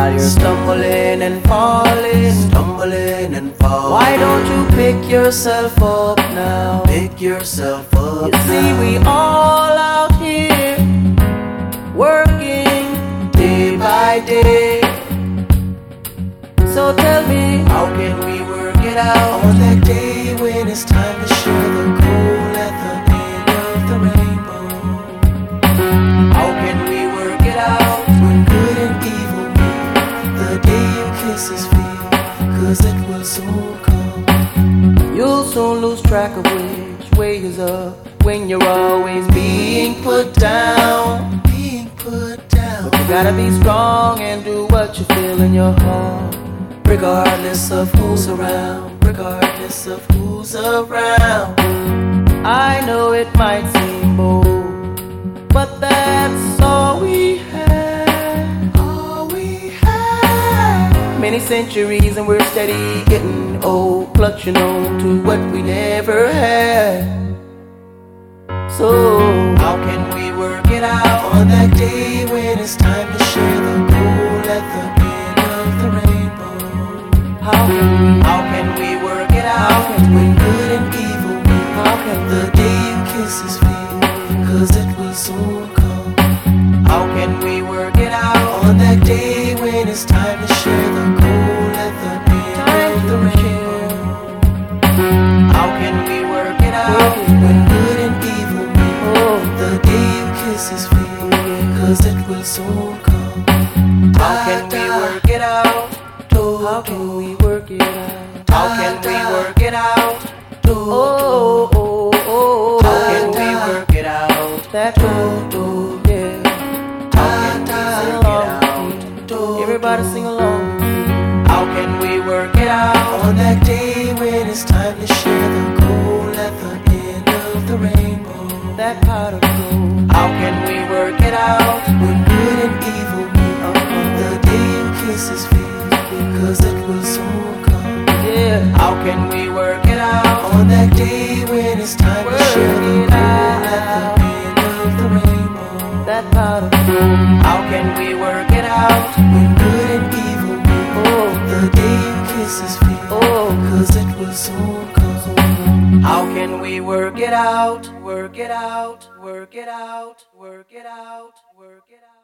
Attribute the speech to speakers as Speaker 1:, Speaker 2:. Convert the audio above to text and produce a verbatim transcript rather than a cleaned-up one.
Speaker 1: while you're stumbling and falling, stumbling and falling. Why don't you pick yourself up now? Pick yourself up. You see, we all out here working day by day. So tell me, how can we work it out on that day when it's time to share the goal at the end of the rainbow? How can we work it out when good and evil meet the day you kiss his feet? Cause it will soon come. You'll soon lose track of which way is up when you're always being put down. Being put down. But you gotta be strong and do what you feel in your heart, regardless of who's around, regardless of who's around. I know it might seem bold, but that's all we have. All we have. Many centuries and we're steady getting old, clutching on to what we never had. So how can we work it out on that day when it's time to share the goal at the end of the rainbow? How can we, how can we work it out when good and evil meet? How can the day you kiss his feet? Cause it will soon come. How can we work it out on that day when it's time to share the goal at the end of the rainbow? How can we work it out when good and evil meet? The day you kiss his feet, cause it will soon come. How can we work it out? How can we work it out? How can we work it out? Oh, oh, oh, how can we work it out? That do, do, yeah. How can we sing along? Everybody sing along. How can we work it out on that day when it's time to share the goal at the end of the rainbow? That pot of gold. How can we work it out when good and evil meet? The day you kiss his feet, cause it will soon come. Yeah. How can we work it out on that day when it's time work to share the goal at the end of the rainbow? That pot of gold. How can we work it out when good and evil meet? Oh, the day you kiss his feet. Oh, cause it will soon come. How can we work it out? Work it out. Work it out. Work it out. Work it out.